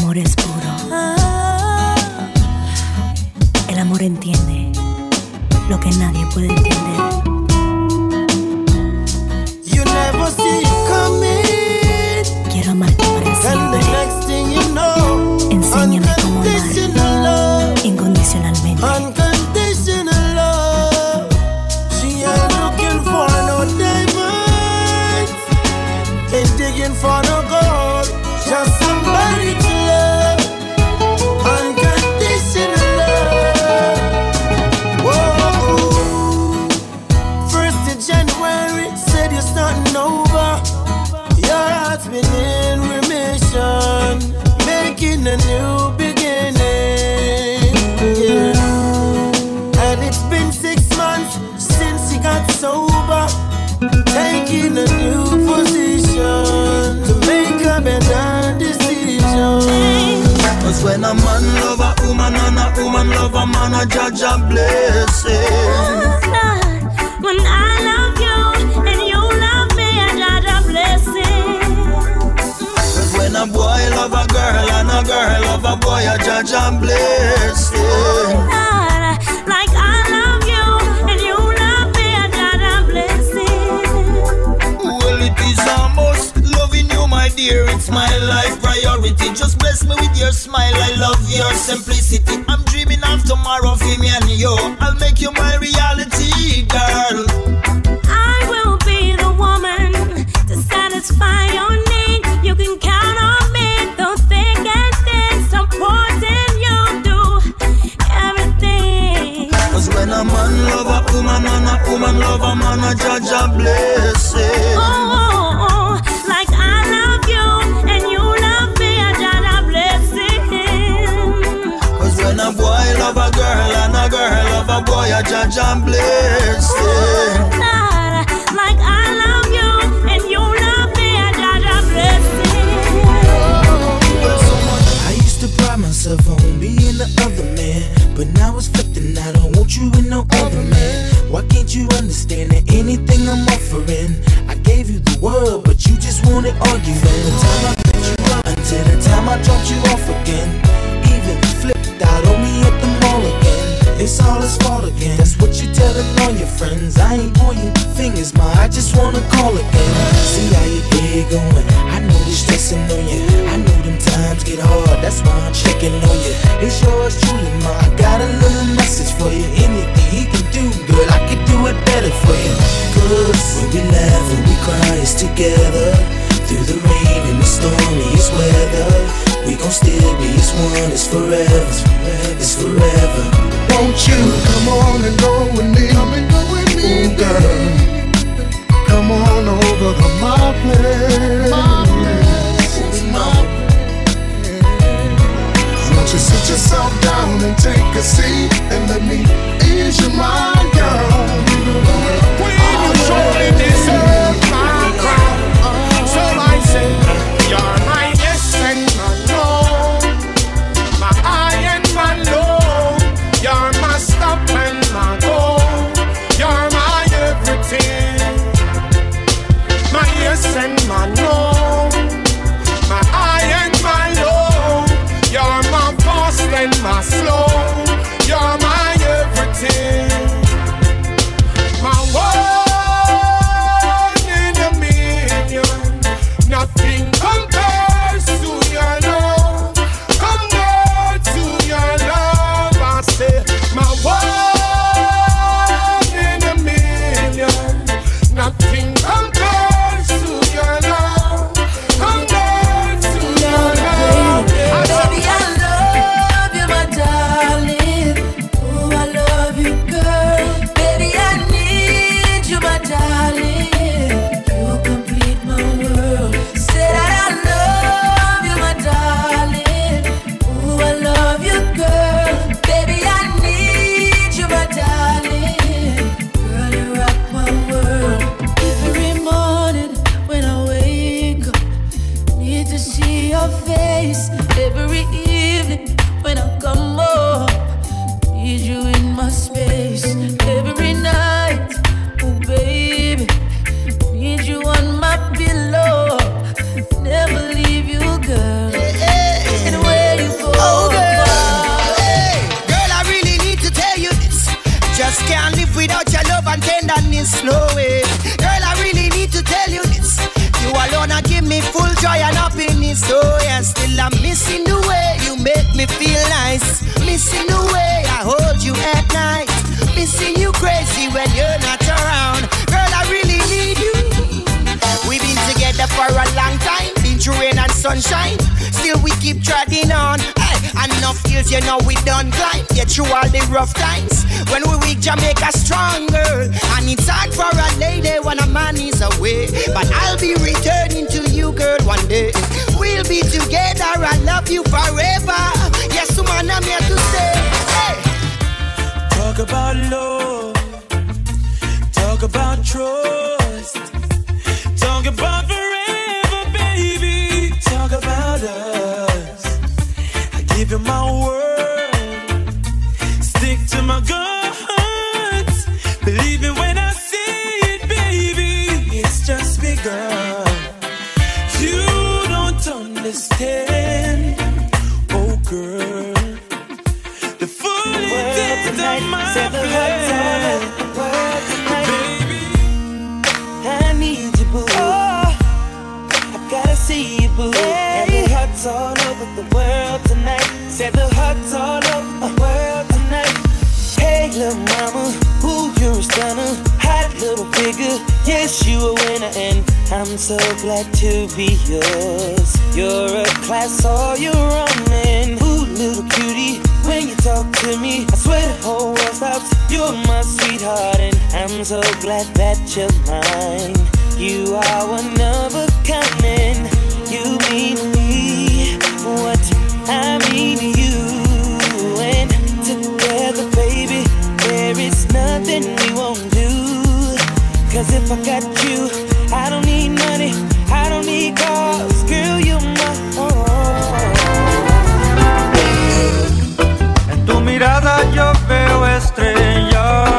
amor es puro. El amor entiende lo que nadie puede entender. You never see it coming. Quiero amarte para siempre. And the next thing you know, enséñame cómo amar incondicionalmente. Unconditional love. She ain't looking for no diamonds, ain't digging for no gold, just somebody to love. Unconditional love. Whoa. 1st of January said you're starting over. Your heart's been in remission, making a new beginning. Yeah. And it's been 6 months since he got sober, taking a new position to make a better decision. Cause when a man love a woman and a woman love a man, a judge a blessing. When I love you and you love me, I judge a blessing. Cause when a boy love a girl and a girl love a boy, a judge a blessing. Like I love you and you love me, I judge a blessing. Well, it is a must. Loving you, my dear, it's my life priority. Just bless me with your smile, I love your simplicity. I'm dreaming of tomorrow for me and you. I'll make you my reality, girl. I will be the woman to satisfy your need. You can count on me, don't think and think, supporting you, do everything. Cause when a man love a woman and a woman love a man, a judge a blessing. Oh, like I love you and you love me, I judge a blessing. Cause when a boy love a girl and a girl love a boy, a judge a blessing. Like I love you and you love me, I judge a blessing. I used to pride myself on being the other man, but now it's flipped and I don't want you with no other man. Why can't you understand that anything I'm offering, I gave you the world, but you just wanted argument. From the time I picked you up until the time I dropped you off again, even flipped out on me at the mall again. It's all his fault again. That's what you telling all your friends. I ain't pointing fingers, ma, I just wanna call again. See how your day going, I know the stressing on you, I know them times get hard, that's why I'm checking on you. It's yours truly, ma, I got a little message for you. Anything he can do, girl, I can do it better for you. Cause when we laugh and we cry, it's together. Through the rain and the stormiest weather, we gon' still be as one, it's forever, it's forever. Won't you come on and go with me? Come and go with me, ooh, girl. Come on over to my place. Won't you sit yourself down and take a seat and let me ease your mind, girl? When you surely deserve my crown, so I say you're my yes and my no, my high and my low. You're my stop and my go. You're my everything. My yes and my no, my high and my low. You're my fast and my slow. You're my everything. My one in a million. Nothing compares to your love. Compared to your love, I say my one in a million. Nothing compares to your love. Compared to your love. Baby, I love you, my darling. Oh, I love you, girl. Baby, I need you, my darling. You complete my world. Say that I love you, my darling. Oh, I love you, girl. Baby, I need you, my darling. Girl, you rock my world. Every morning when I wake up, need to see your face. Every evening when I come home, need you in my space. Every night, oh baby, need you on my pillow. Never leave you, girl. And when is snowing. Girl, I really need to tell you this. You alone are give me full joy and happiness. Oh yeah, still I'm missing the way you make me feel nice. Missing the way I hold you at night. Missing you crazy when you're not around. Girl, I really need you. We've been together for a long time, been through rain and sunshine. Still we keep treading on. Hey, enough years, you know we done climb. Get through all the rough times. When we weak, Jamaica stronger. And it's hard for a lady when a man is away. But I'll be returning to you, girl, one day. We'll be together, I love you forever. Yes, man, I'm here to stay. Hey. Talk about love. Talk about trust. Talk about forever, baby. Talk about us. I give you my word. Stick to my guns. Believe me when I say it, baby. It's just begun. You don't understand, oh girl. The full intent of my plan, baby. I need you, boo. I gotta see you, boo. And the hearts all over the world tonight. Said the hearts all over the world tonight. Hey, little mama, ooh, you're a stunner. Hot little figure, yes, you a winner. And I'm so glad to be yours. You're a class all your own. And ooh, little cutie, when you talk to me, I swear the whole world stops. You're my sweetheart, and I'm so glad that you're mine. You are one of a kind, and you mean to me what I mean to you. And together, baby, there is nothing we won't do. Cause if I got you, I don't need money, I don't need cars. Girl, you're my En tu mirada yo veo estrellas.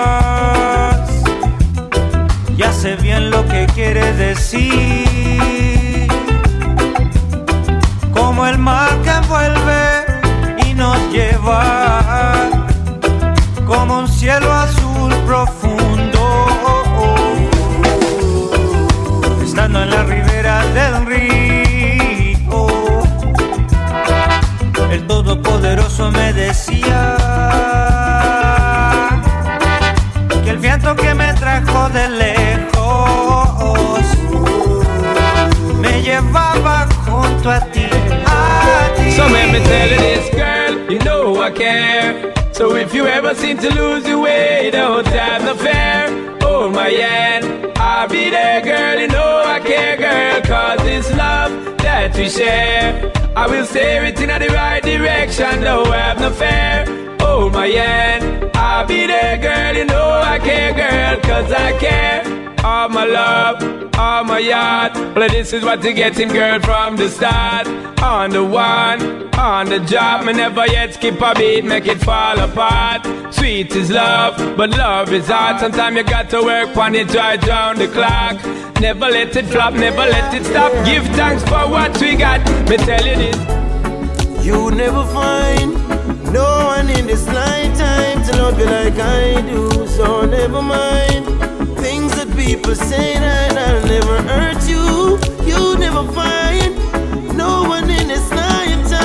Ya sé bien lo que quieres decir. Como el mar que envuelve y nos lleva. Como un cielo azul profundo. Estando en la ribera del río, el Todopoderoso me decía que el viento que me trajo de lejos me llevaba junto a ti, So let me tell you this, girl, you know I care. So if you ever seem to lose your way, don't have no fear. Hold my hand, I'll be there, girl, you know I care, girl. Cause it's love that we share. I will steer it in the right direction, don't have no fear. Hold my hand, I'll be there, girl, you know I care, girl. Cause I care, all my love, all my heart. Well, this is what you're getting, girl, from the start. On the one, on the job, me never yet skip a beat, make it fall apart. Sweet is love, but love is hard. Sometimes you got to work on it right round the clock. Never let it flop, never let it stop. Give thanks for what we got, me tell you this. You never find no one in this lifetime to love you like I do. So never mind things that people say that I'll never hurt you. You never find no one in this lifetime.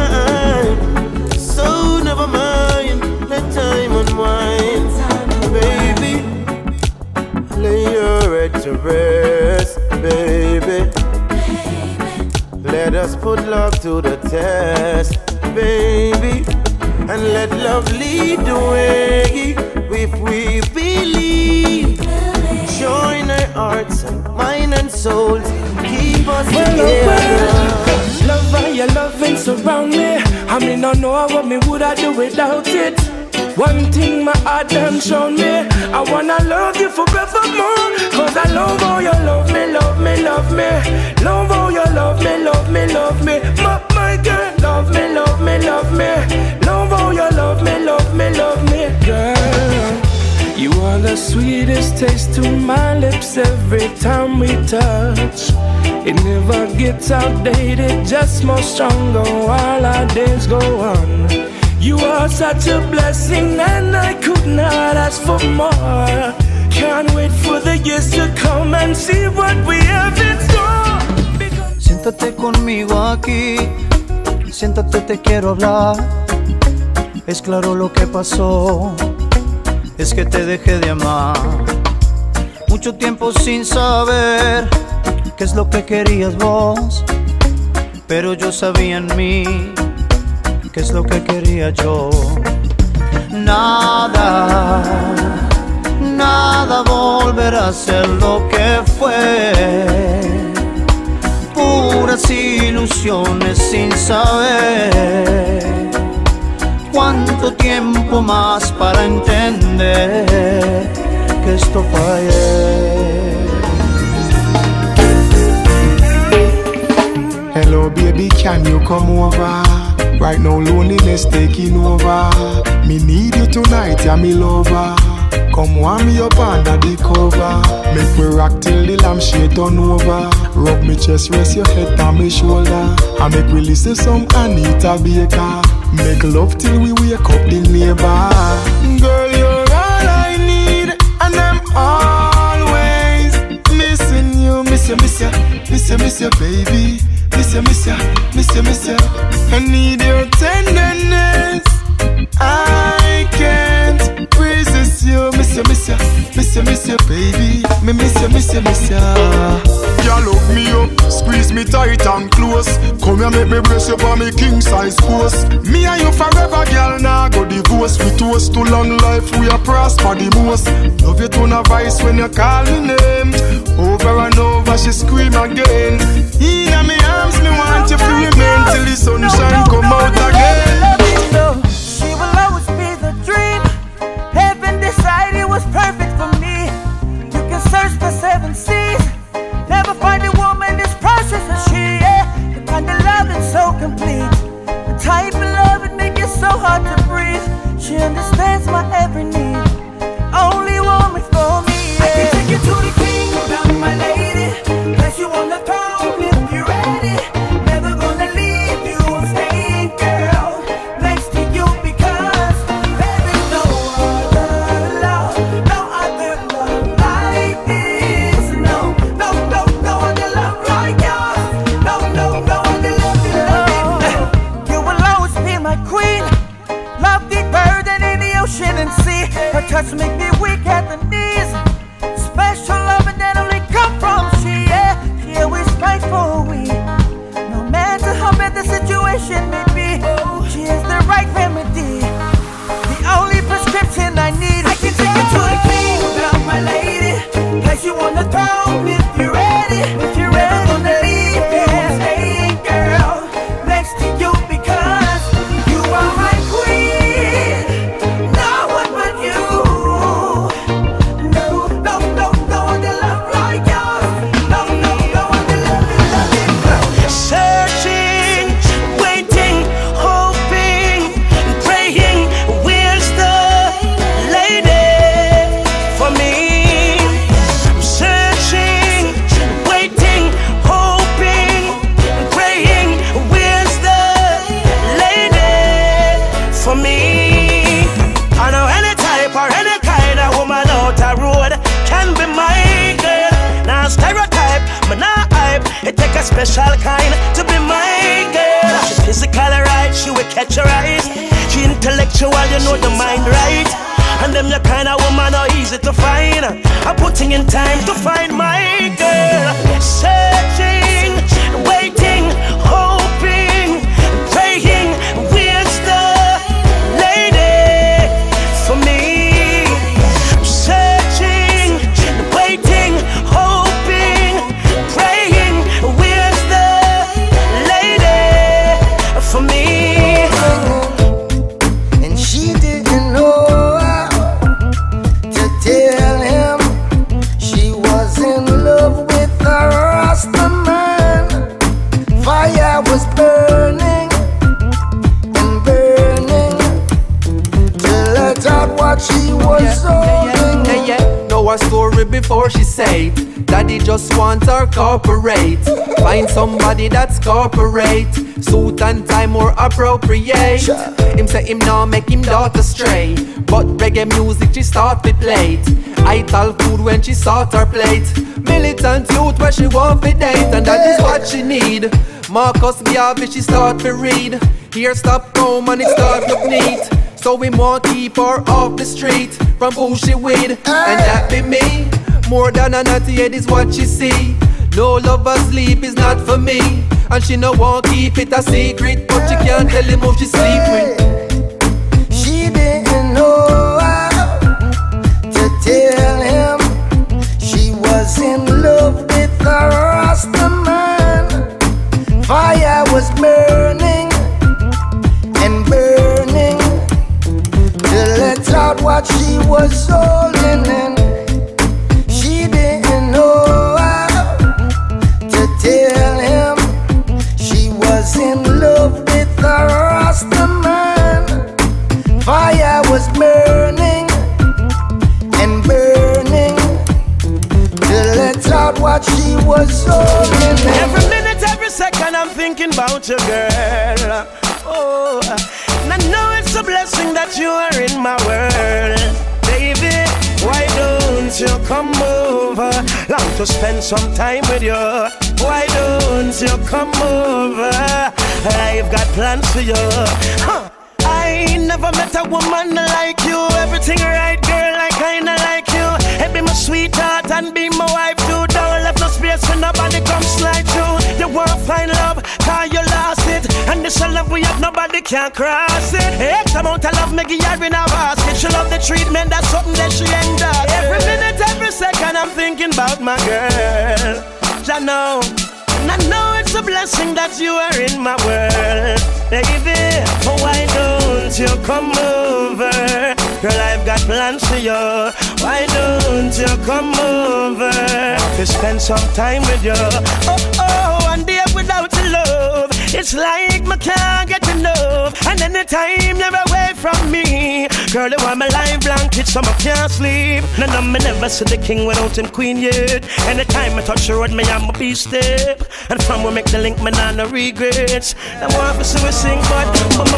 So never mind, let time unwind. Baby, lay your head to rest, baby. Let us put love to the test, baby. And let love lead the way. If we believe, join our hearts and mind and souls, keep us together. Love how you loving surround me. I mean, I know what me would I do without it. One thing my heart done shown me, I wanna love you forevermore. Cause I love how you love me, love me, love me. Love how you love me, love me, love me. My girl, love me, love me, love me. Love how you love me, love me, love me. Girl, you are the sweetest taste to my lips every time we touch. It never gets outdated, just more stronger while our days go on. You are such a blessing and I could not ask for more. can't wait for the years to come and see what we have in store. Siéntate conmigo aquí, siéntate, te quiero hablar. Es claro lo que pasó, es que te dejé de amar. Mucho tiempo sin saber qué es lo que querías vos, pero yo sabía en mí qué es lo que quería yo. Nada, nada volverá a ser lo que fue. Puras ilusiones sin saber cuánto tiempo más para entender que esto fue ayer. Hello baby, can you come over? Right now loneliness taking over. Me need you tonight, yeah me lover. Come warm me up under the cover. Make we rock till the lampshade turn over. Rub me chest, rest your head on me shoulder. And make we listen some Anita Baker. Make love till we wake up the neighbor. Girl, you're all I need, and I'm always missing you. Miss you, miss you, miss you, miss you, baby. Miss you, miss you, miss you, miss you. I need your tenderness. I can't resist you. Miss you, miss you, miss you, miss you, baby. Me miss you, miss you, miss you. Girl, look me up, squeeze me tight and close. Come here, make me brace you for me king size post. Me and you forever, girl, now go divorce. We toast to long life, we are prosper the most. Love you to no voice when you call me name. Over and over, she scream again. In my arms, me want you to remain till the sunshine come out again. She will always be the dream. Heaven decided it was perfect for me. You can search the 7 seas, never find a woman as precious as she. Yeah, the kind of love that's so complete, the type of love that make it so hard to breathe. She understands my every need, only woman for me. Yeah. I can take you to the kingdom, my lady. Place you on the throne if you're ready. Never gonna leave you, I'm staying, girl, next to you because there is no other love, no other love like this. No, no, no, no other love like yours. No, no, no other love like this. You will always be my queen. Love deeper than any ocean and sea. Her touch make me weak at the knees. Special love and that only come from she. Yeah, she always fight for we. No matter how bad the situation may be, she is the right remedy, the only prescription I need. I can take you to the kingdom, my lady. Place you on the throne if you're ready. If you're ready, never gonna leave you, staying, girl, next to you because you are my queen. No one but you. No, no, no, no other love like yours. No, no, no other love. Searching, waiting, hoping, praying. Where's the lady for me? I'm searching, waiting, hoping, praying. Where's the lady for me? I know any type or any kind of woman out the road can be my girl. Now stereotype, but not hype. It take a special kind to be my girl. She physically right, she will catch your eyes. She intellectual, you know the mind right. And them the kind of woman are easy to find. I'm putting in time to find my girl. Searching, waiting, hoping, praying. Where's the lady for me? I'm searching, waiting, hoping, praying. Where's the lady for me? And she didn't know to tell him she was in love with a Rasta worry before she say it. Daddy just want her corporate. Find somebody that's corporate. Suit and tie more appropriate. Him say him now make him daughter stray. But reggae music she start to play it. I tell food when she sort her plate. Militant youth where she want to date. And that is what she need. Marcus Garvey she start to read. Here stop home and it start look neat. So we want keep her off the street from who she with. And that be me. More than a naughty head is what she see. No love or sleep is not for me. And she no want keep it a secret. But she can't tell him who she sleep with. She didn't know how to tell him she was in love with a Rasta man. Fire was burning and burning to let out what she was holding in. She didn't know how to tell him she was in love with a Rasta man. Fire was burning and burning to let out what she was holding in. Every minute, every second I'm thinking about you, girl. Oh, and I know it's a blessing that you are in my world. Baby, why don't you come over? Long to spend some time with you. Why don't you come over? I've got plans for you. I never met a woman like you. Everything right, girl, I kinda like you. Hey, be my sweetheart and be my wife too. Don't left no space for nobody come slide through. You wanna find love, cause you lost it. And this a love we have, nobody can cross it. X amount of love, make her in a basket. She love the treatment, that's something that she enjoys. Every minute, every second, I'm thinking about my girl. I know, and I know it's a blessing that you are in my world. Baby, why don't you come over? Girl, I've got plans for you. Why don't you come over to spend some time with you? Oh, one day without your love, it's like me can't get enough. And anytime you're away from me, girl, you want my life blanket so I can't sleep. No, me never see the king without him queen yet. Anytime I touch the road, me I'm a beast step. And from we make the link, me nah no regrets. I want to see we sing, but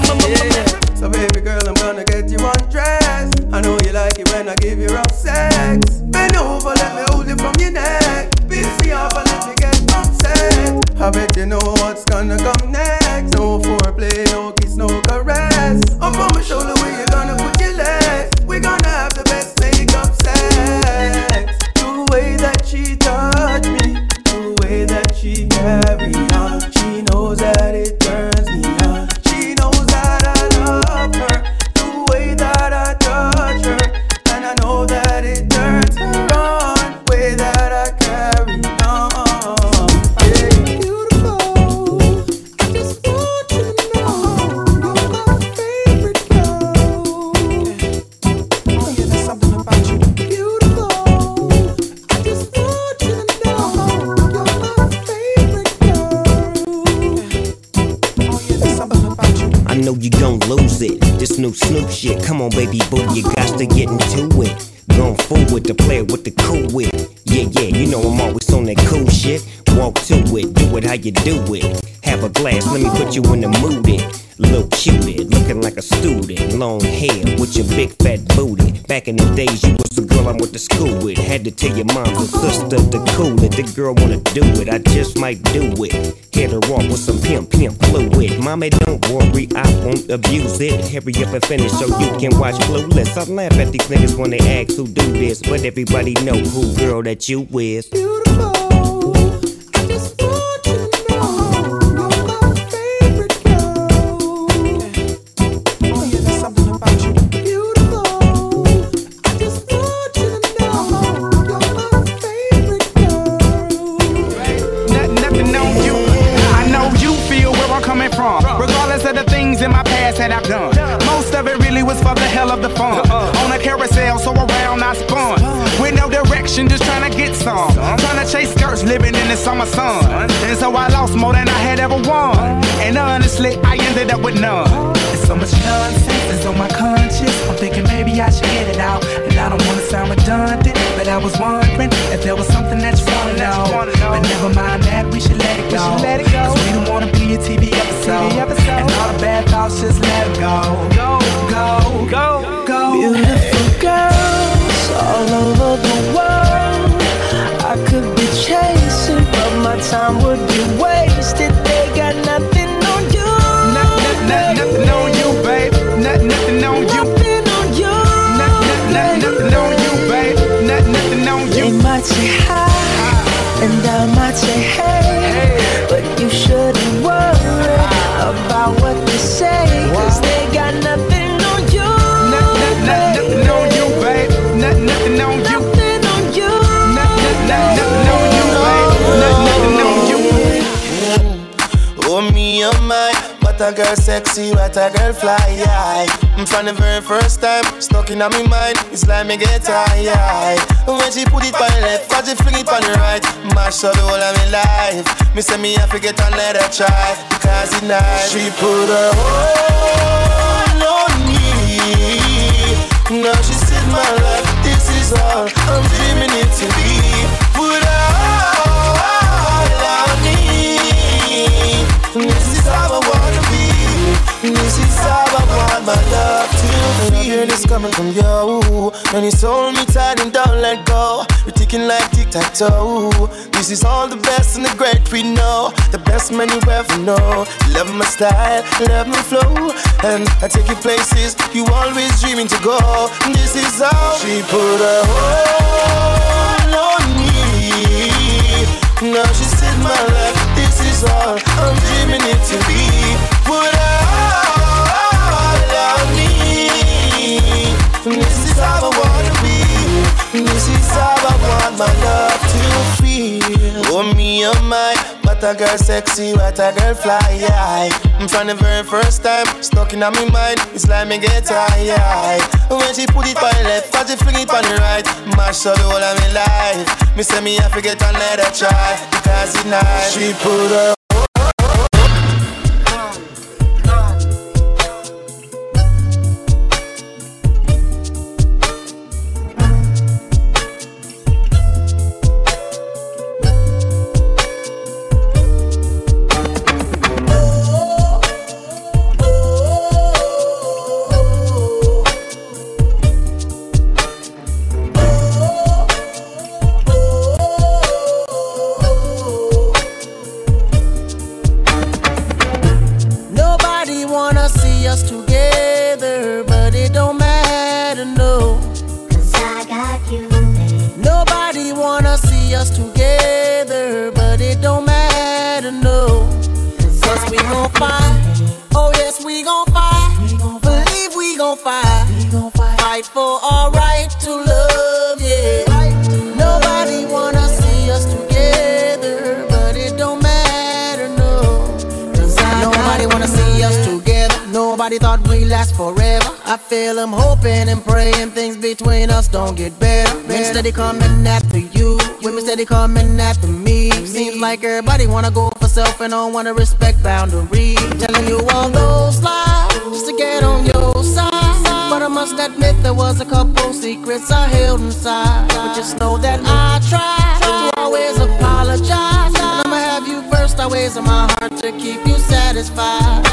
So baby girl, I'm gonna get you undressed. I know you like it when I give you rough sex. Bend over, let me hold it from your neck. Piss me off and let me get upset. I bet you know what's gonna come next. No foreplay, no kiss, no caress. Up on my shoulder where you gonna put your legs. We're gonna have the best make-up sex. The way that she touched me, the way that she carry on. She knows that it turns me on. She knows that I love her, the way that I touch her. And I know that it turns her on, the way that I carry on. Yeah. Beautiful, I just want you to know you're my favorite girl. Oh yeah, there's something about you. Beautiful, I just want you to know you're my favorite girl. Oh yeah, there's something about you. I know you gon' lose it. This new Snoop shit. Come on, baby boo, you got to get into it. Going forward to play with the cool wit. Yeah, you know I'm always on that cool shit. Walk to it, do it how you do it. Have a glass, let me put you in the mood. Little cutie, looking like a student. Long hair with your big fat booty. Back in the days, you was the girl I went to school with. Had to tell your mom and sister to cool it. The girl wanna do it, I just might do it. Hit her off with some pimp fluid. Mommy, don't worry, I won't abuse it. Hurry up and finish so you can watch Clueless. I laugh at these niggas when they ask who do this, but everybody know who girl that you is. Beautiful, I just want you to know you're my favorite girl. Oh yeah, there's something about you. Beautiful, I just want you to know you're my favorite girl. Nothing on you. I know you feel where I'm coming from. Regardless of the things in my past that I've done. Most of it really was for the hell of the fun. On a carousel, so around I spun. With no direction, just trying to get some. Trying to chase skirts, living in the summer sun. And so I lost more than I had ever won. And honestly, I ended it up with none. There's so much nonsense that's on my conscience. I'm thinking maybe I should get it out. And I don't wanna sound redundant, but I was wondering if there was something that you wanna know. But never mind that, we should let it go. Cause we don't wanna be a TV episode. And all the bad thoughts, just let it go. Go, go, go, go. Beautiful girls all over the world. I could be chasing, but my time would be wasted. They got nothing on you. Nothing on you, babe. Nothing on you. Nothing on you. Nothing on you, babe. Nothing on you. They might say hi, and I might say hey, but you shouldn't worry about what they say, cause they got nothing on you. Nothing on you, babe. Nothing on you. Nothing on you. Nothing on you, babe. Nothing on you. Oh me, oh my, what a girl sexy, what a girl fly, yeah. From the very first time, stuck in my mind, it's like me get high, yeah. When she put it on the left, cause she fling it on the right, mash up the whole of me life. Me say me have to get on, let her try, because it's nice. She put her all on me. Now she said my life, this is all I'm dreaming it to be. Put her all on me. This is how I wanna be. This is how I want my love to feel. I hear this coming from you, and it's hold me tight and don't let go. We're ticking like tic-tac-toe. This is all the best and the great we know. The best man you ever know. Love my style, love my flow, and I take you places you always dreaming to go. This is how she put her all on me. Now she said my life, this is all I'm dreaming it to be. Put her all on me. This is how I wanna be. This is how I want my love to feel. Oh me, oh my, what a girl sexy, what a girl fly, yeah. From the very first time, stuck in my mind, it's like me get high, yeah. When she put it on the left, cause she fling it on the right, mash up the whole of me life. Me say me have to get on, let her try, because it's nice. She put her together, but it don't matter, no. Cause I got you, babe. Nobody wanna see us together, but it don't matter, no. Cause we gon' fight, oh yes we gon' fight. Believe we gon' fight. Fight for our right to love, yeah. Nobody wanna see us together, but it don't matter, no. Cause nobody wanna see us together. Nobody thought we'd last forever. I feel I'm hoping and praying things between us don't get better. Men steady coming after you, women steady coming after me. Seems like everybody wanna go for self and don't wanna respect boundaries. Telling you all those lies just to get on your side. But I must admit there was a couple secrets I held inside. But just know that I try to always apologize. And I'ma have you first always in my heart to keep you satisfied.